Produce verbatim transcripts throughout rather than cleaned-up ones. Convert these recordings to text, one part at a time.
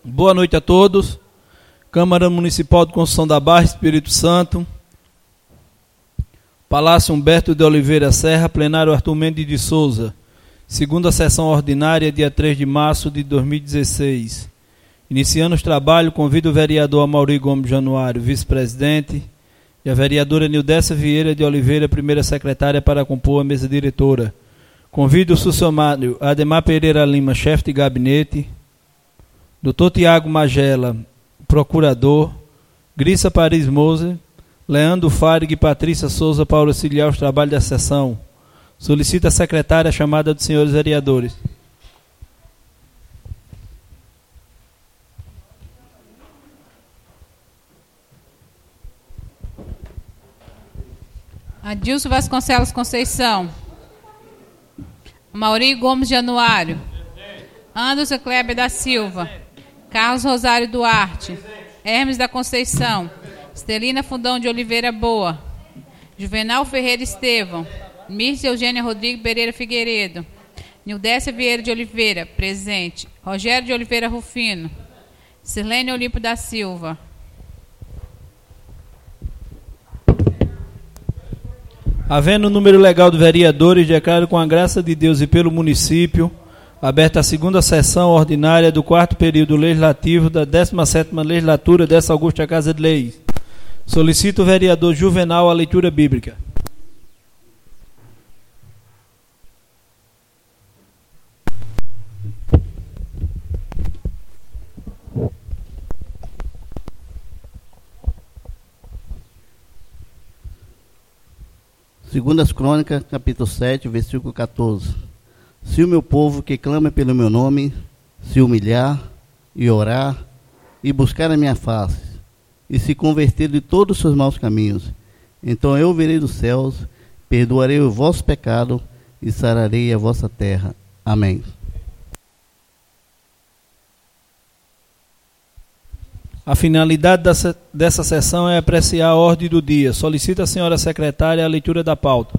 Boa noite a todos. Câmara Municipal de Construção da Barra, Espírito Santo. Palácio Humberto de Oliveira Serra, plenário Arthur Mendes de Souza. Segunda sessão ordinária, dia três de março de dois mil e dezesseis. Iniciando os trabalhos, convido o vereador Amaury Gomes Januário, vice-presidente, e a vereadora Nildécia Vieira de Oliveira, primeira secretária, para compor a mesa diretora. Convido o funcionário Ademar Pereira Lima, chefe de gabinete, doutor Tiago Magela, procurador, Grissa Paris Moser, Leandro Farig e Patrícia Souza para auxiliar os trabalhos da sessão. Solicita a secretária a chamada dos senhores vereadores. Adilson Vasconcelos Conceição. Amaury Gomes Januário. Anderson Kleber da Silva. Carlos Rosário Duarte. Hermes da Conceição. Estelina Fundão de Oliveira Boa. Juvenal Ferreira Estevão. Mirce Eugênia Rodrigues Pereira Figueiredo. Nildécia Vieira de Oliveira, presente. Rogério de Oliveira Rufino. Sirlene Olimpo da Silva. Havendo o número legal de vereadores, declaro com a graça de Deus e pelo município aberta a segunda sessão ordinária do quarto período legislativo da décima sétima legislatura dessa augusta Casa de Leis. Solicito o vereador Juvenal a leitura bíblica. Segundas Crônicas, capítulo sete, versículo quatorze. Se o meu povo que clama pelo meu nome se humilhar e orar e buscar a minha face e se converter de todos os seus maus caminhos, então eu virei dos céus, perdoarei o vosso pecado e sararei a vossa terra. Amém. A finalidade dessa, dessa sessão é apreciar a ordem do dia. Solicita a senhora secretária a leitura da pauta.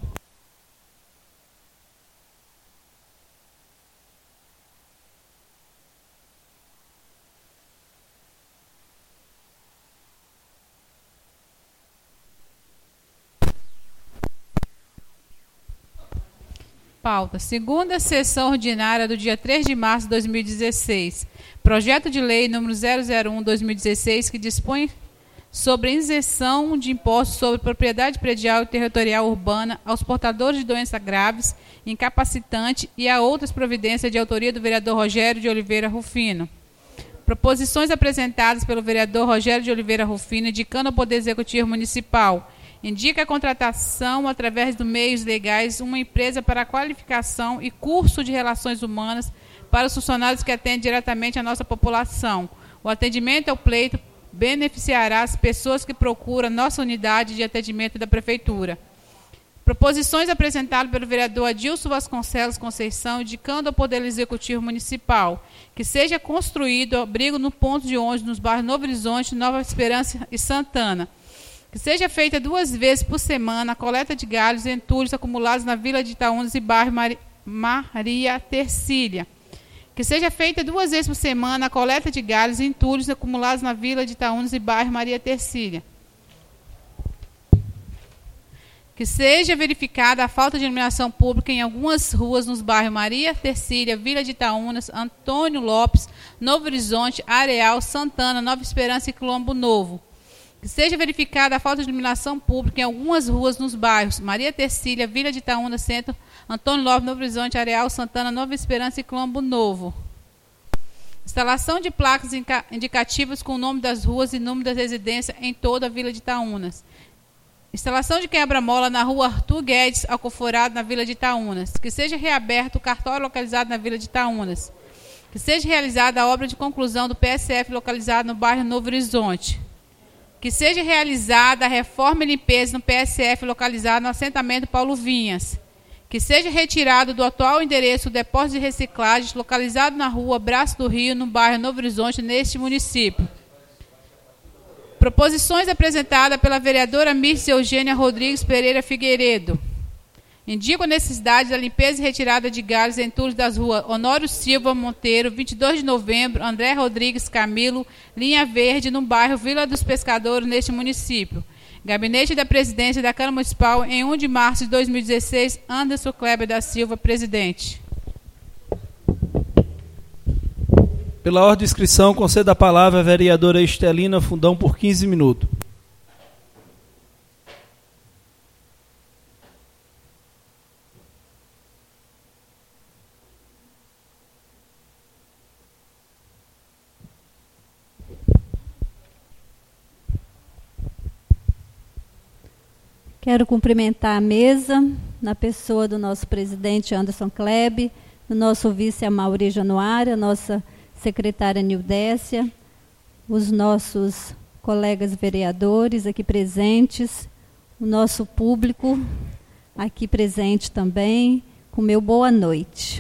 Pauta. Segunda sessão ordinária do dia três de março de dois mil e dezesseis. Projeto de lei número zero zero um barra dois mil e dezesseis, que dispõe sobre a isenção de impostos sobre propriedade predial e territorial urbana aos portadores de doenças graves, incapacitante e a outras providências de autoria do vereador Rogério de Oliveira Rufino. Proposições apresentadas pelo vereador Rogério de Oliveira Rufino, indicando ao Poder Executivo Municipal. Indica a contratação, através dos meios legais, uma empresa para a qualificação e curso de relações humanas para os funcionários que atendem diretamente a nossa população. O atendimento ao pleito beneficiará as pessoas que procuram nossa unidade de atendimento da Prefeitura. Proposições apresentadas pelo vereador Adilson Vasconcelos Conceição, indicando ao Poder Executivo Municipal que seja construído abrigo no ponto de ônibus nos bairros Novo Horizonte, Nova Esperança e Santana. Que seja feita duas vezes por semana a coleta de galhos e entulhos acumulados na Vila de Itaúnas e bairro Mari- Maria Tercília. Que seja feita duas vezes por semana a coleta de galhos e entulhos acumulados na Vila de Itaúnas e bairro Maria Tercília. Que seja verificada a falta de iluminação pública em algumas ruas nos bairros Maria Tercília, Vila de Itaúnas, Antônio Lopes, Novo Horizonte, Areal, Santana, Nova Esperança e Colombo Novo. Que seja verificada a falta de iluminação pública em algumas ruas nos bairros Maria Tercília, Vila de Itaúna, Centro, Antônio Lopes, Novo Horizonte, Areal, Santana, Nova Esperança e Colombo Novo. Instalação de placas indicativas com o nome das ruas e número das residências em toda a Vila de Itaúnas. Instalação de quebra-mola na rua Arthur Guedes, Alcoforado, na Vila de Itaúnas. Que seja reaberto o cartório localizado na Vila de Itaúnas. Que seja realizada a obra de conclusão do P S F localizado no bairro Novo Horizonte. Que seja realizada a reforma e limpeza no P S F localizado no assentamento Paulo Vinhas. Que seja retirado do atual endereço o depósito de reciclagem localizado na rua Braço do Rio, no bairro Novo Horizonte, neste município. Proposições apresentadas pela vereadora Mirce Eugênia Rodrigues Pereira Figueiredo. Indico a necessidade da limpeza e retirada de galhos em entulhos das ruas Honório Silva Monteiro, vinte e dois de novembro, André Rodrigues Camilo, Linha Verde, no bairro Vila dos Pescadores, neste município. Gabinete da Presidência da Câmara Municipal, em primeiro de março de dois mil e dezesseis, Anderson Kleber da Silva, presidente. Pela ordem de inscrição, conceda a palavra à vereadora Estelina Fundão por quinze minutos. Quero cumprimentar a mesa, na pessoa do nosso presidente Anderson Kleber, do nosso vice Amaury Januário, a nossa secretária Nildécia, os nossos colegas vereadores aqui presentes, o nosso público aqui presente também, com meu boa noite.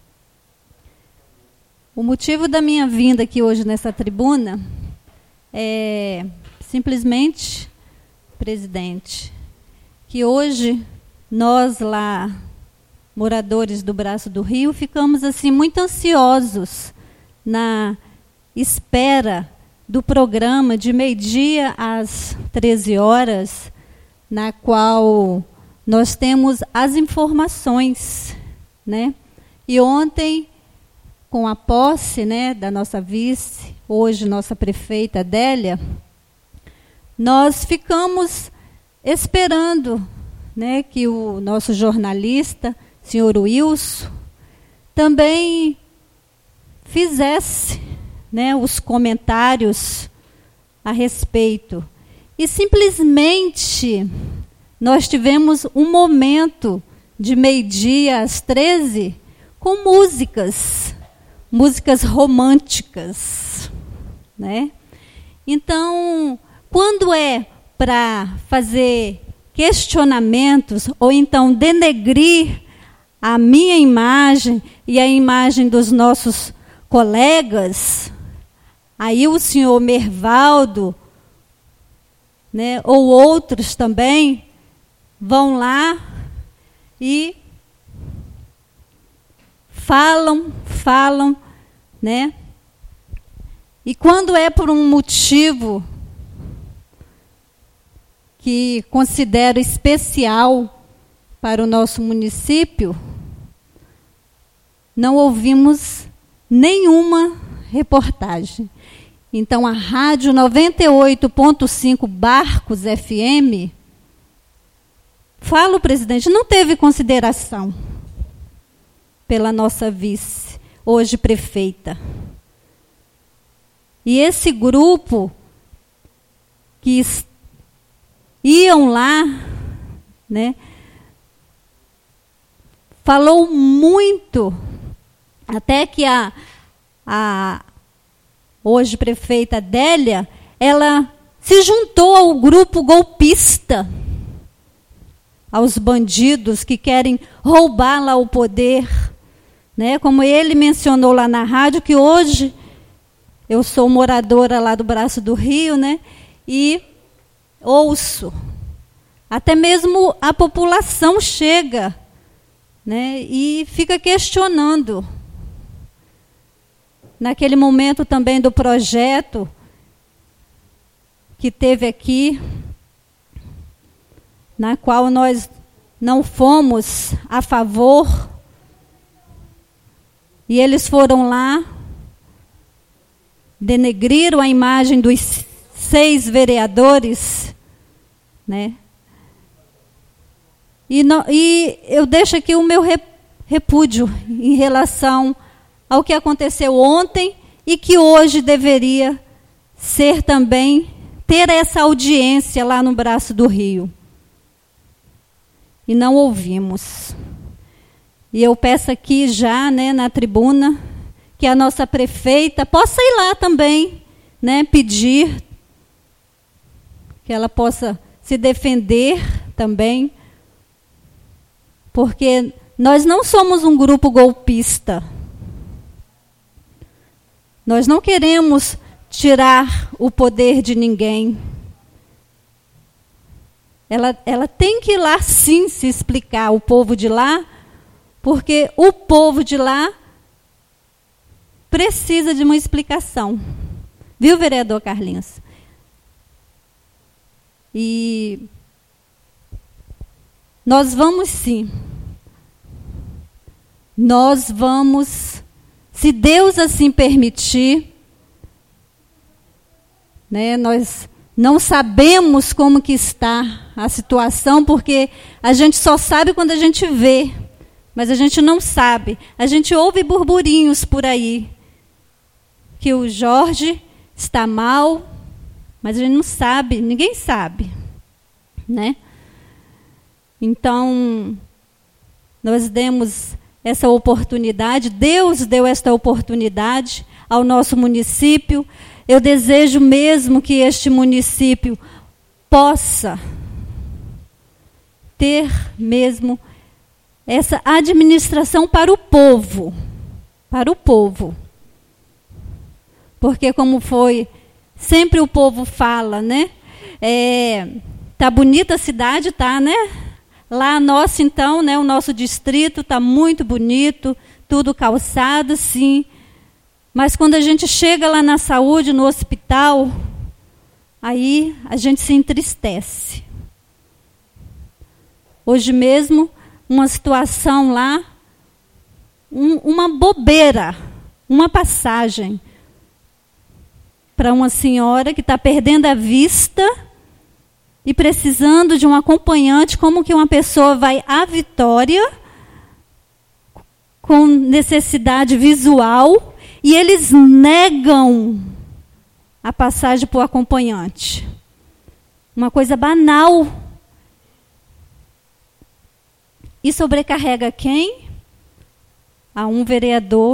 O motivo da minha vinda aqui hoje nessa tribuna é simplesmente, presidente, que hoje nós lá, moradores do Braço do Rio, ficamos assim muito ansiosos na espera do programa de meio-dia às treze horas, na qual nós temos as informações, né? E ontem, com a posse, né, da nossa vice, hoje nossa prefeita Adélia, nós ficamos esperando, né, que o nosso jornalista, senhor Wilson, também fizesse, né, os comentários a respeito. E simplesmente nós tivemos um momento de meio-dia às treze com músicas, músicas românticas, né? Então, quando é para fazer questionamentos ou então denegrir a minha imagem e a imagem dos nossos colegas, aí o senhor Mervaldo, né, ou outros também, vão lá e falam, falam, né? E quando é por um motivo que considero especial para o nosso município, não ouvimos nenhuma reportagem. Então, a Rádio noventa e oito ponto cinco Barcos F M, falo, presidente, não teve consideração pela nossa vice, hoje prefeita. E esse grupo que iam lá, né, falou muito, até que a, a hoje prefeita Adélia, ela se juntou ao grupo golpista, aos bandidos que querem roubar lá o poder, né? Como ele mencionou lá na rádio, que hoje eu sou moradora lá do Braço do Rio, né? E ouço, até mesmo a população chega, né, e fica questionando. Naquele momento também do projeto que teve aqui, na qual nós não fomos a favor, e eles foram lá, denegriram a imagem dos seis vereadores, né? E, no, e eu deixo aqui o meu repúdio em relação ao que aconteceu ontem e que hoje deveria ser também, ter essa audiência lá no Braço do Rio. E não ouvimos. E eu peço aqui já, né, na tribuna, que a nossa prefeita possa ir lá também, né, pedir que ela possa se defender também, porque nós não somos um grupo golpista. Nós não queremos tirar o poder de ninguém. ela, ela tem que ir lá sim se explicar, o povo de lá, porque o povo de lá precisa de uma explicação. Viu, vereador Carlinhos? E nós vamos sim. Nós vamos, se Deus assim permitir, né, nós não sabemos como que está a situação, porque a gente só sabe quando a gente vê, mas a gente não sabe. A gente ouve burburinhos por aí, que o Jorge está mal, mas a gente não sabe, ninguém sabe, né? Então, nós demos essa oportunidade, Deus deu esta oportunidade ao nosso município. Eu desejo mesmo que este município possa ter mesmo essa administração para o povo, para o povo. Porque como foi, sempre o povo fala, né? É, tá bonita a cidade, tá, né? Lá nosso, então, né, o nosso distrito está muito bonito, tudo calçado, sim. Mas quando a gente chega lá na saúde, no hospital, aí a gente se entristece. Hoje mesmo, uma situação lá, um, uma bobeira, uma passagem para uma senhora que está perdendo a vista e precisando de um acompanhante. Como que uma pessoa vai à Vitória com necessidade visual e eles negam a passagem para o acompanhante? Uma coisa banal. E sobrecarrega quem? A um vereador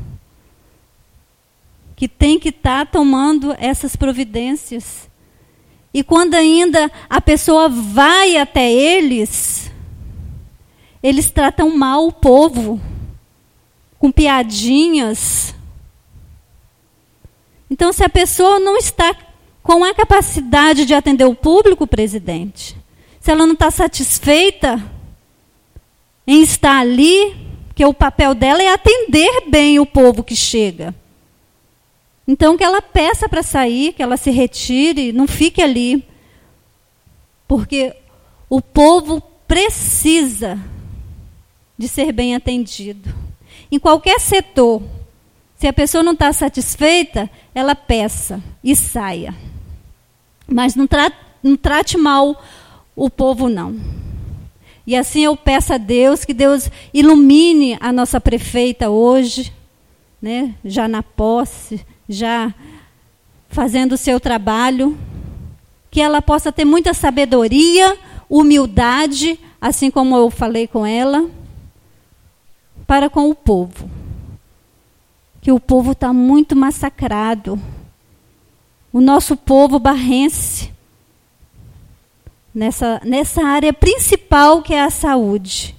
que tem que estar tá tomando essas providências. E quando ainda a pessoa vai até eles, eles tratam mal o povo, com piadinhas. Então, se a pessoa não está com a capacidade de atender o público, presidente, se ela não está satisfeita em estar ali, porque o papel dela é atender bem o povo que chega. Então, que ela peça para sair, que ela se retire, não fique ali. Porque o povo precisa de ser bem atendido. Em qualquer setor, se a pessoa não está satisfeita, ela peça e saia. Mas não trate, não trate mal o povo, não. E assim eu peço a Deus, que Deus ilumine a nossa prefeita hoje, né, já na posse, já fazendo o seu trabalho, que ela possa ter muita sabedoria, humildade, assim como eu falei com ela, para com o povo. Que o povo está muito massacrado. O nosso povo barrense, nessa, nessa área principal que é a saúde.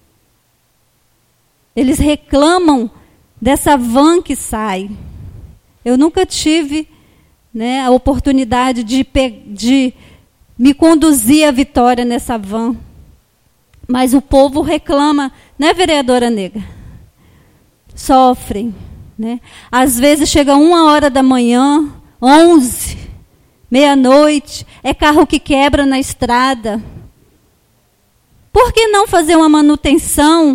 Eles reclamam dessa van que sai. Eu nunca tive, né, a oportunidade de, de me conduzir à Vitória nessa van. Mas o povo reclama, né, vereadora Nega? Sofrem, né? Às vezes chega uma hora da manhã, onze, meia-noite, é carro que quebra na estrada. Por que não fazer uma manutenção?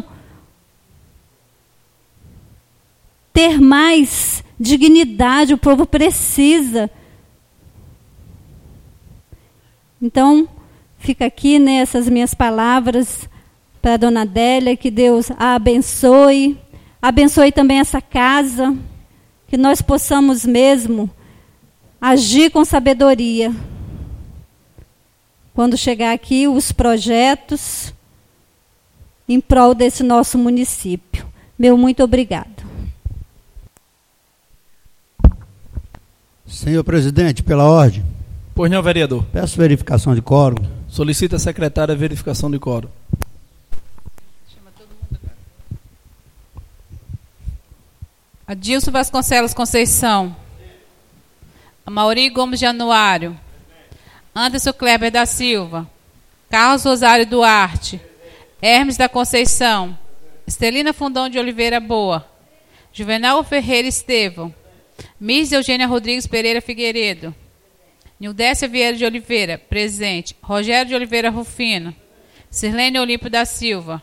Ter mais dignidade, o povo precisa. Então, fica aqui, né, essas minhas palavras para a dona Adélia, que Deus a abençoe, abençoe também essa casa, que nós possamos mesmo agir com sabedoria. Quando chegar aqui, os projetos em prol desse nosso município. Meu muito obrigado. Senhor presidente, pela ordem. Pois não, vereador. Peço verificação de quórum. Solicita a secretária a verificação de quórum. Adilson Vasconcelos Conceição. Amaury Gomes Januário. Anderson Kleber da Silva. Carlos Rosário Duarte, Hermes da Conceição, Estelina Fundão de Oliveira Boa, Juvenal Ferreira Estevão, Miss Eugênia Rodrigues Pereira Figueiredo, Nildécia Vieira de Oliveira, presente. Rogério de Oliveira Rufino, Sirlene Olímpio da Silva.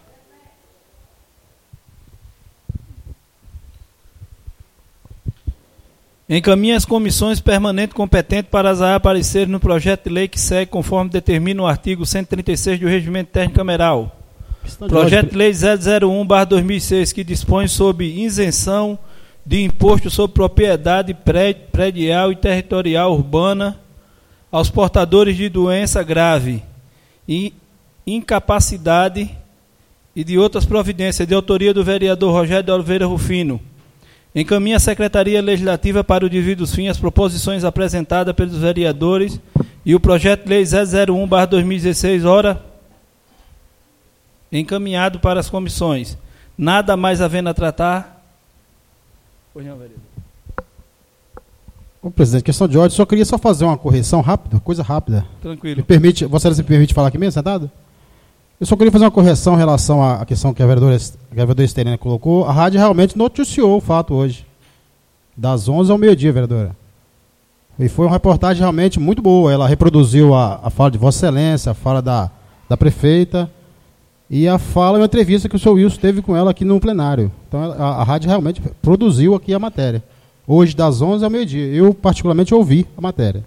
Encaminha as comissões permanentes competentes para as aparecer no projeto de lei que segue conforme determina o artigo cento e trinta e seis do Regimento Técnico Cameral. Projeto de lei zero zero um barra dois mil e seis, que dispõe sobre isenção de imposto sobre propriedade predial e territorial urbana aos portadores de doença grave, incapacidade e de outras providências, de autoria do vereador Rogério de Oliveira Rufino. Encaminha a Secretaria Legislativa para o devidos fins as proposições apresentadas pelos vereadores e o projeto de lei zero zero um barra dois mil e dezesseis, ora, encaminhado para as comissões. Nada mais havendo a tratar. Pois não, vereador. Ô, presidente, questão de ordem, só queria só fazer uma correção rápida, coisa rápida. Tranquilo. Me permite, Vossa Excelência me permite falar aqui mesmo, sentado? Eu só queria fazer uma correção em relação à questão que a vereadora, a vereadora Estelina colocou. A rádio realmente noticiou o fato hoje, das onze ao meio-dia, vereadora. E foi uma reportagem realmente muito boa. Ela reproduziu a, a fala de Vossa Excelência, a fala da, da prefeita e a fala e uma entrevista que o senhor Wilson teve com ela aqui no plenário. Então a, a rádio realmente produziu aqui a matéria. Hoje, das onze ao meio-dia. Eu, particularmente, ouvi a matéria.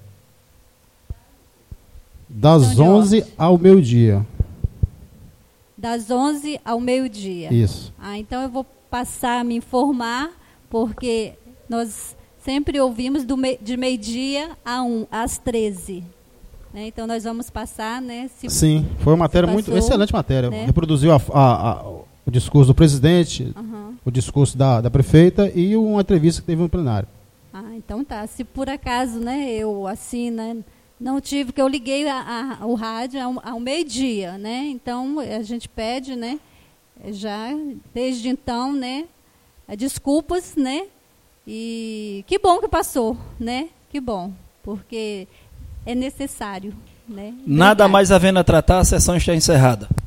Das onze ao meio-dia. Das onze ao meio-dia. Isso. Ah, então eu vou passar a me informar, porque nós sempre ouvimos do me, de meio-dia a um, às treze. Né? Então nós vamos passar, né? Se, Sim, foi uma matéria passou, muito excelente matéria. Né? Reproduziu a, a, a, o discurso do presidente, uhum. o discurso da, da prefeita e uma entrevista que teve no plenário. Ah, então tá. Se por acaso, né, eu assim, né, não tive, porque eu liguei a, a, o rádio ao, ao meio-dia, né? Então a gente pede, né, já desde então, né, desculpas, né? E que bom que passou, né? Que bom, porque é necessário, né? Nada Verdade. mais havendo a tratar, a sessão está encerrada.